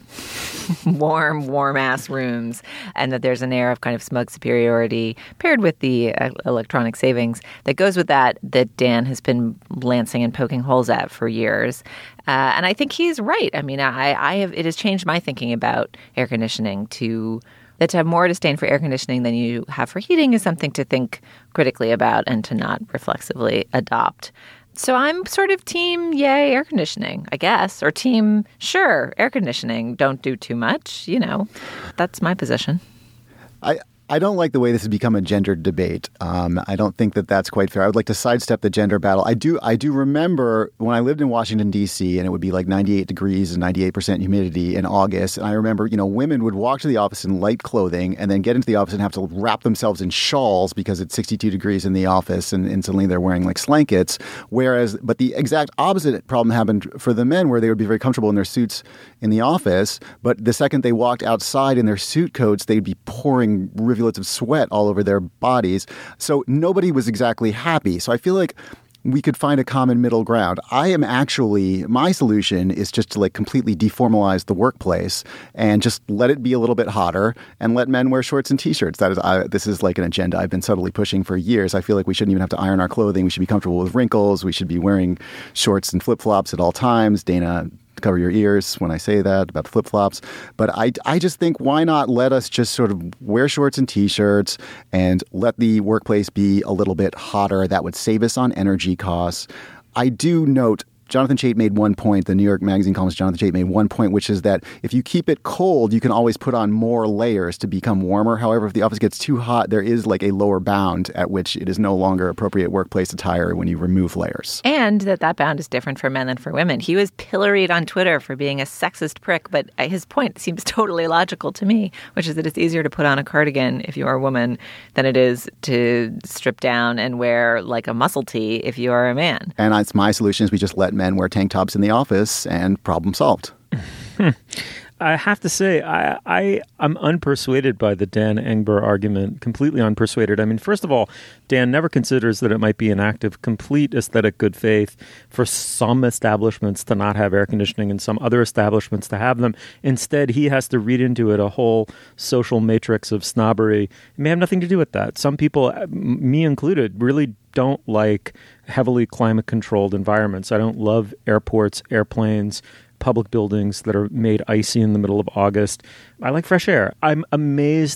warm, warm ass rooms, and that there's an air of kind of smug superiority paired with the uh, electronic savings that goes with that, that Dan has been lancing and poking holes at for years. Uh, and I think he's right. I mean, I, I have, it has changed my thinking about air conditioning to that to have more disdain for air conditioning than you have for heating is something to think critically about and to not reflexively adopt. So I'm sort of team, yay, air conditioning, I guess, or team, sure, air conditioning, don't do too much. You know, that's my position. I I don't like the way this has become a gender debate. Um, I don't think that that's quite fair. I would like to sidestep the gender battle. I do I do remember when I lived in Washington, D C, and it would be like ninety-eight degrees and ninety-eight percent humidity in August. And I remember, you know, women would walk to the office in light clothing and then get into the office and have to wrap themselves in shawls because it's sixty-two degrees in the office and, and suddenly they're wearing like slankets. Whereas, but the exact opposite problem happened for the men where they would be very comfortable in their suits in the office. But the second they walked outside in their suit coats, they'd be pouring rivulets of sweat all over their bodies. So nobody was exactly happy. So I feel like we could find a common middle ground. I am actually, my solution is just to like completely deformalize the workplace and just let it be a little bit hotter and let men wear shorts and t-shirts. That is, I, this is like an agenda I've been subtly pushing for years. I feel like we shouldn't even have to iron our clothing. We should be comfortable with wrinkles. We should be wearing shorts and flip-flops at all times. Dana, cover your ears when I say that about the flip-flops. But I, I just think, why not let us just sort of wear shorts and t-shirts and let the workplace be a little bit hotter? That would save us on energy costs. I do note Jonathan Chait made one point, the New York Magazine columnist Jonathan Chait made one point, which is that if you keep it cold, you can always put on more layers to become warmer. However, if the office gets too hot, there is like a lower bound at which it is no longer appropriate workplace attire when you remove layers. And that that bound is different for men than for women. He was pilloried on Twitter for being a sexist prick, but his point seems totally logical to me, which is that it's easier to put on a cardigan if you are a woman than it is to strip down and wear like a muscle tee if you are a man. And it's my solution is we just let men wear tank tops in the office and problem solved. I have to say, I, I, I'm unpersuaded by the Dan Engber argument, completely unpersuaded. I mean, first of all, Dan never considers that it might be an act of complete aesthetic good faith for some establishments to not have air conditioning and some other establishments to have them. Instead, he has to read into it a whole social matrix of snobbery. It may have nothing to do with that. Some people, me included, really don't like heavily climate-controlled environments. I don't love airports, airplanes, public buildings that are made icy in the middle of August. I like fresh air. I'm amazed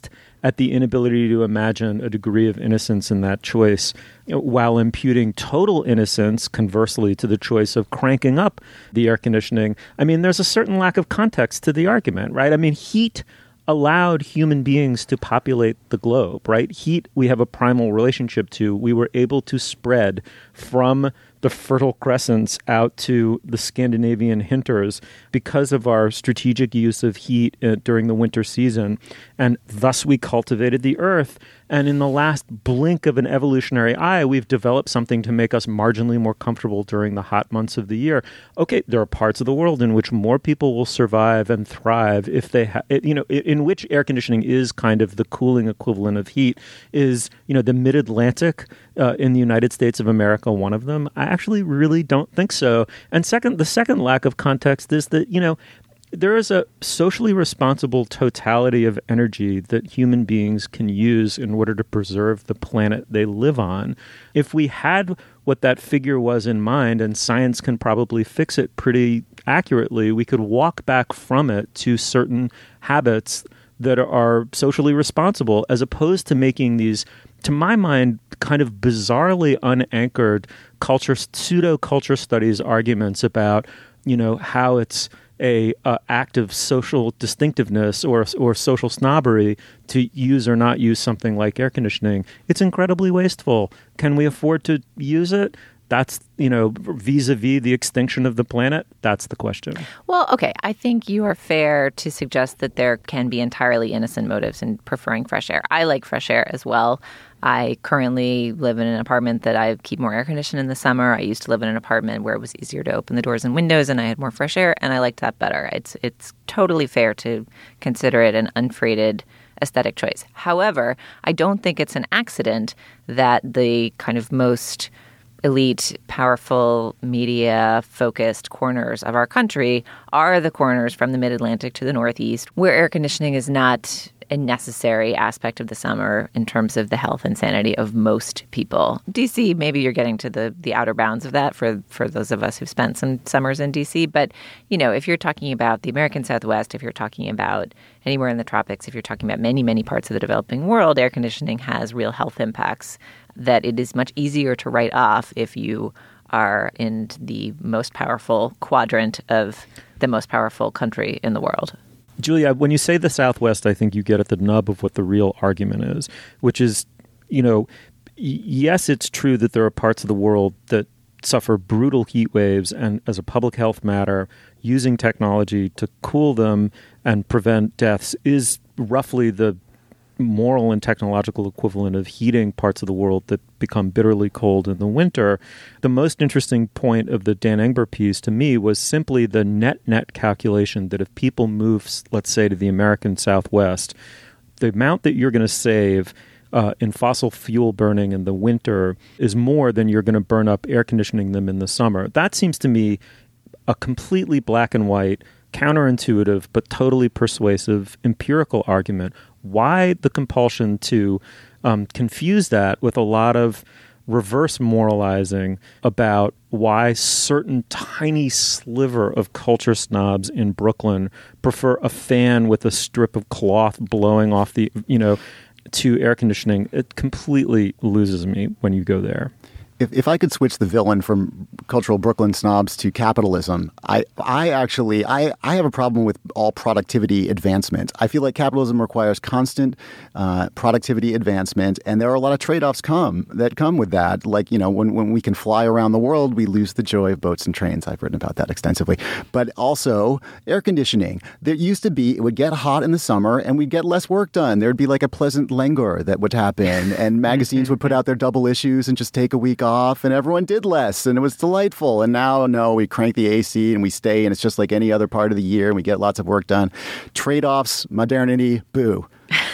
at the inability to imagine a degree of innocence in that choice, you know, while imputing total innocence, conversely, to the choice of cranking up the air conditioning. I mean, there's a certain lack of context to the argument, right? I mean, heat allowed human beings to populate the globe, right? Heat, we have a primal relationship to. We were able to spread from the Fertile Crescents out to the Scandinavian hinters because of our strategic use of heat uh, during the winter season. And thus we cultivated the earth. And in the last blink of an evolutionary eye, we've developed something to make us marginally more comfortable during the hot months of the year. Okay, there are parts of the world in which more people will survive and thrive if they have, you know, in which air conditioning is kind of the cooling equivalent of heat, is, you know, the mid-Atlantic uh, in the United States of America one of them? I actually really don't think so. And second, the second lack of context is that, you know, there is a socially responsible totality of energy that human beings can use in order to preserve the planet they live on. If we had what that figure was in mind, and science can probably fix it pretty accurately, we could walk back from it to certain habits that are socially responsible, as opposed to making these, to my mind, kind of bizarrely unanchored culture, pseudo-culture studies arguments about, you know, how it's a uh, act of social distinctiveness or or social snobbery to use or not use something like air conditioning. It's incredibly wasteful. Can we afford to use it? That's, you know, vis-a-vis the extinction of the planet? That's the question. Well, okay, I think you are fair to suggest that there can be entirely innocent motives in preferring fresh air. I like fresh air as well. I currently live in an apartment that I keep more air conditioned in the summer. I used to live in an apartment where it was easier to open the doors and windows and I had more fresh air, and I liked that better. It's it's totally fair to consider it an unfreighted aesthetic choice. However, I don't think it's an accident that the kind of most elite, powerful, media-focused corners of our country are the corners from the mid-Atlantic to the Northeast, where air conditioning is not a necessary aspect of the summer in terms of the health and sanity of most people. D C, maybe you're getting to the the outer bounds of that for, for those of us who've spent some summers in D C. But, you know, if you're talking about the American Southwest, if you're talking about anywhere in the tropics, if you're talking about many, many parts of the developing world, air conditioning has real health impacts that it is much easier to write off if you are in the most powerful quadrant of the most powerful country in the world. Julia, when you say the Southwest, I think you get at the nub of what the real argument is, which is, you know, y- yes, it's true that there are parts of the world that suffer brutal heat waves, and as a public health matter, using technology to cool them and prevent deaths is roughly the moral and technological equivalent of heating parts of the world that become bitterly cold in the winter. The most interesting point of the Dan Engber piece to me was simply the net-net calculation that if people move, let's say, to the American Southwest, the amount that you're going to save uh, in fossil fuel burning in the winter is more than you're going to burn up air conditioning them in the summer. That seems to me a completely black and white, counterintuitive, but totally persuasive empirical argument. Why the compulsion to um, confuse that with a lot of reverse moralizing about why certain tiny sliver of culture snobs in Brooklyn prefer a fan with a strip of cloth blowing off the, you know, to air conditioning? It completely loses me when you go there. If, if I could switch the villain from cultural Brooklyn snobs to capitalism, I, I actually, I, I have a problem with all productivity advancement. I feel like capitalism requires constant uh, productivity advancement, and there are a lot of trade-offs come that come with that. Like, you know, when, when we can fly around the world, we lose the joy of boats and trains. I've written about that extensively. But also air conditioning. There used to be, it would get hot in the summer, and we'd get less work done. There'd be like a pleasant languor that would happen, and magazines would put out their double issues and just take a week off, and everyone did less, and it was delightful. And now, no, we crank the A C and we stay, and it's just like any other part of the year, and we get lots of work done. Trade-offs, modernity, boo.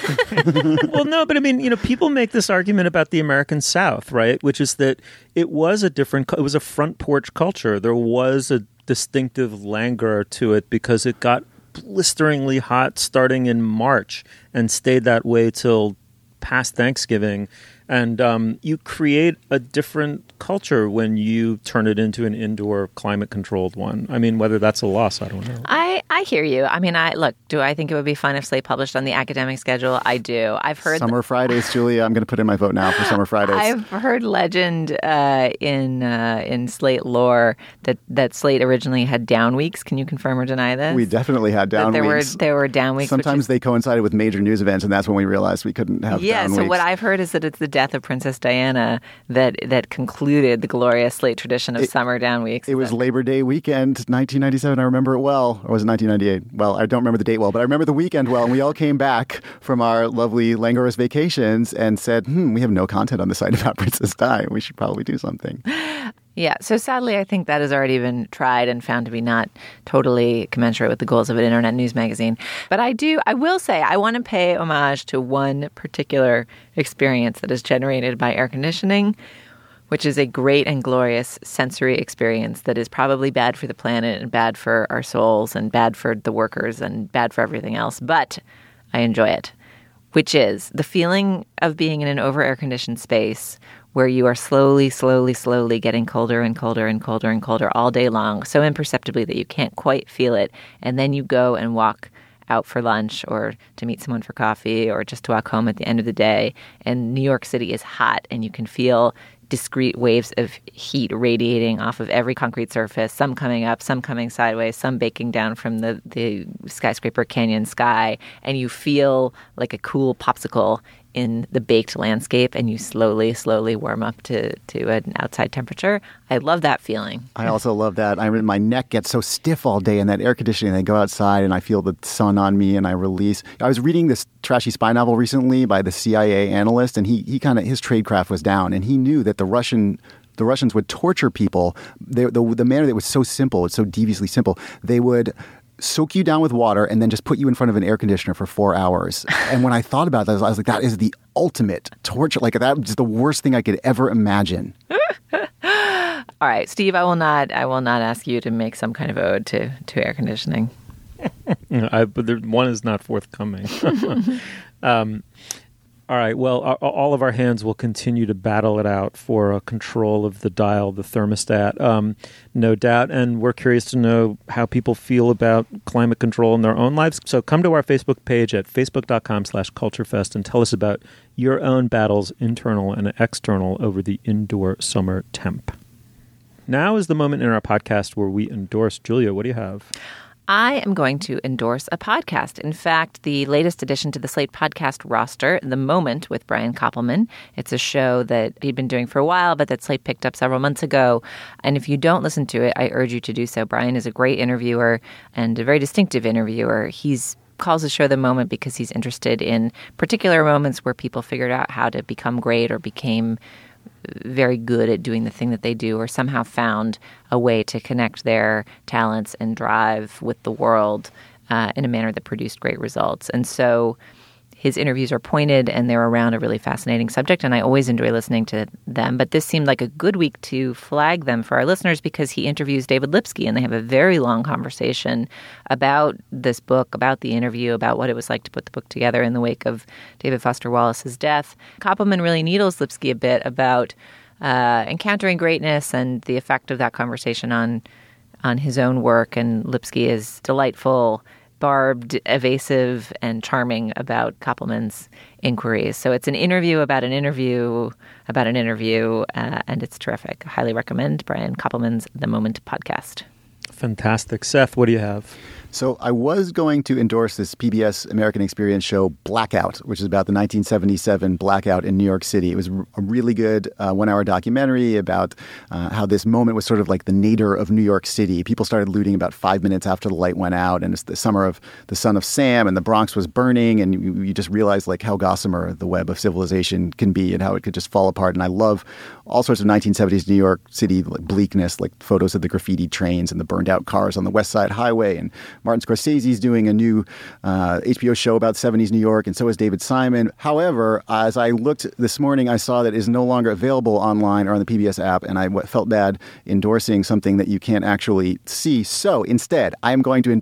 Well, no, but I mean, you know, people make this argument about the American South, right? Which is that it was a different, it was a front porch culture. There was a distinctive languor to it because it got blisteringly hot starting in March and stayed that way till past Thanksgiving. And um, you create a different culture when you turn it into an indoor climate-controlled one. I mean, whether that's a loss, I don't know. I, I hear you. I mean, I look, do I think it would be fun if Slate published on the academic schedule? I do. I've heard... Summer Fridays, Julia. I'm going to put in my vote now for Summer Fridays. I've heard legend uh, in uh, in Slate lore that, that Slate originally had down weeks. Can you confirm or deny this? We definitely had down there weeks. Were, there were down weeks. Sometimes is, they coincided with major news events, and that's when we realized we couldn't have yeah, down so weeks. what I've heard is that it's the death of Princess Diana that that concluded the glorious Slate tradition of it, summer down weeks. It was Labor Day weekend, nineteen ninety-seven. I remember it well. Or was it nineteen ninety-eight? Well, I don't remember the date well, but I remember the weekend well. And we all came back from our lovely languorous vacations and said, hmm, we have no content on the site about Princess Di. We should probably do something. Yeah. So sadly, I think that has already been tried and found to be not totally commensurate with the goals of an internet news magazine. But I do, I will say, I want to pay homage to one particular experience that is generated by air conditioning, which is a great and glorious sensory experience that is probably bad for the planet and bad for our souls and bad for the workers and bad for everything else. But I enjoy it, which is the feeling of being in an over air conditioned space where you are slowly, slowly, slowly getting colder and colder and colder and colder all day long, so imperceptibly that you can't quite feel it. And then you go and walk out for lunch or to meet someone for coffee or just to walk home at the end of the day. And New York City is hot and you can feel discrete waves of heat radiating off of every concrete surface, some coming up, some coming sideways, some baking down from the, the skyscraper canyon sky. And you feel like a cool popsicle in the baked landscape, and you slowly, slowly warm up to, to an outside temperature. I love that feeling. I also love that. I My neck gets so stiff all day in that air conditioning. I go outside and I feel the sun on me and I release. I was reading this trashy spy novel recently by the C I A analyst, and he he kind of, his tradecraft was down, and he knew that the Russian the Russians would torture people. They, the, the manner that was so simple, it's so deviously simple, they would soak you down with water and then just put you in front of an air conditioner for four hours. And when I thought about that, I was like, that is the ultimate torture. Like, that was the worst thing I could ever imagine. All right, Steve, I will not I will not ask you to make some kind of ode to, to air conditioning. I, but there, one is not forthcoming. um, all right. Well, our, all of our hands will continue to battle it out for uh, control of the dial, the thermostat, um, no doubt. And we're curious to know how people feel about climate control in their own lives. So come to our Facebook page at facebook.com slash culturefest and tell us about your own battles, internal and external, over the indoor summer temp. Now is the moment in our podcast where we endorse. Julia, what do you have? I am going to endorse a podcast. In fact, the latest addition to the Slate podcast roster, The Moment with Brian Koppelman. It's a show that he'd been doing for a while, but that Slate picked up several months ago. And if you don't listen to it, I urge you to do so. Brian is a great interviewer and a very distinctive interviewer. He's calls the show The Moment because he's interested in particular moments where people figured out how to become great or became very good at doing the thing that they do, or somehow found a way to connect their talents and drive with the world uh, in a manner that produced great results. And so his interviews are pointed and they're around a really fascinating subject, and I always enjoy listening to them. But this seemed like a good week to flag them for our listeners because he interviews David Lipsky, and they have a very long conversation about this book, about the interview, about what it was like to put the book together in the wake of David Foster Wallace's death. Koppelman really needles Lipsky a bit about uh, encountering greatness and the effect of that conversation on on his own work. And Lipsky is delightful, barbed, evasive, and charming about Koppelman's inquiries. So it's an interview about an interview about an interview, uh, and it's terrific. I highly recommend Brian Koppelman's The Moment podcast. Fantastic. Seth, what do you have? So I was going to endorse this P B S American Experience show, Blackout, which is about the nineteen seventy-seven blackout in New York City. It was a really good uh, one-hour documentary about uh, how this moment was sort of like the nadir of New York City. People started looting about five minutes after the light went out, and it's the summer of The Son of Sam, and the Bronx was burning, and you, you just realized like how gossamer the web of civilization can be and how it could just fall apart. And I love all sorts of nineteen seventies New York City like bleakness, like photos of the graffiti trains and the burned-out cars on the West Side Highway, and Martin Scorsese's doing a new uh, H B O show about seventies New York, and so is David Simon. However, as I looked this morning, I saw that it is no longer available online or on the P B S app, and I felt bad endorsing something that you can't actually see. So instead, I am going to endorse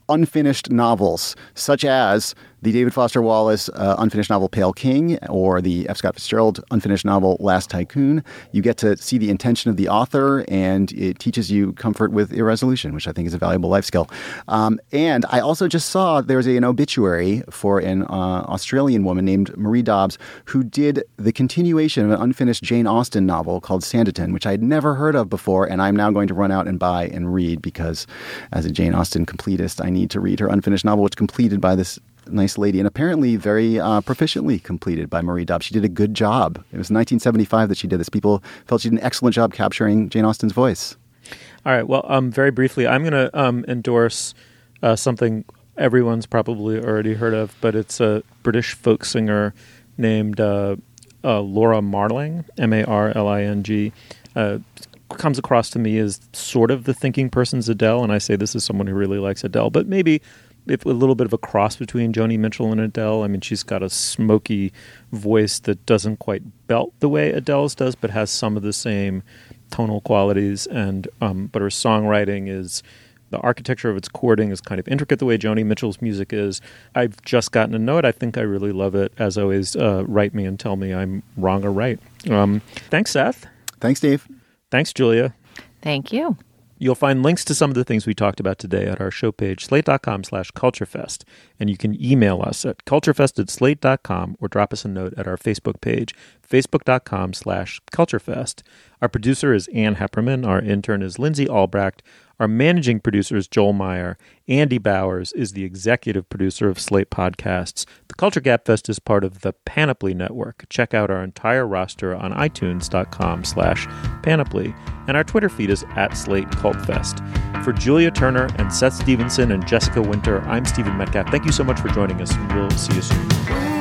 unfinished novels, such as the David Foster Wallace uh, unfinished novel Pale King or the F. Scott Fitzgerald unfinished novel Last Tycoon. You get to see the intention of the author, and it teaches you comfort with irresolution, which I think is a valuable life skill. Um, and I also just saw there's a, an obituary for an uh, Australian woman named Marie Dobbs who did the continuation of an unfinished Jane Austen novel called Sanditon, which I had never heard of before, and I'm now going to run out and buy and read because as a Jane Austen completist, I need to read her unfinished novel, which completed by this nice lady, and apparently very uh, proficiently completed by Marie Dobbs. She did a good job. It was nineteen seventy-five that she did this. People felt she did an excellent job capturing Jane Austen's voice. All right. Well, um, very briefly, I'm going to um, endorse uh, something everyone's probably already heard of, but it's a British folk singer named uh, uh, Laura Marling, M A R L I N G. Uh, comes across to me as sort of the thinking person's Adele, and I say this is someone who really likes Adele, but maybe if a little bit of a cross between Joni Mitchell and Adele. I mean, she's got a smoky voice that doesn't quite belt the way Adele's does, but has some of the same tonal qualities. And um, but her songwriting is, the architecture of its chording is kind of intricate the way Joni Mitchell's music is. I've just gotten to know it. I think I really love it. As always, uh, write me and tell me I'm wrong or right. Um, thanks, Seth. Thanks, Dave. Thanks, Julia. Thank you. You'll find links to some of the things we talked about today at our show page, slate.com slash culturefest. And you can email us at culturefest at slate dot com or drop us a note at our Facebook page, facebook.com slash culturefest. Our producer is Ann Hepperman. Our intern is Lindsay Albrecht. Our managing producer is Joel Meyer. Andy Bowers is the executive producer of Slate Podcasts. The Culture Gabfest is part of the Panoply Network. Check out our entire roster on itunes.com slash panoply. And our Twitter feed is at Slate Cultfest. For Julia Turner and Seth Stevenson and Jessica Winter, I'm Stephen Metcalf. Thank you so much for joining us, and we'll see you soon.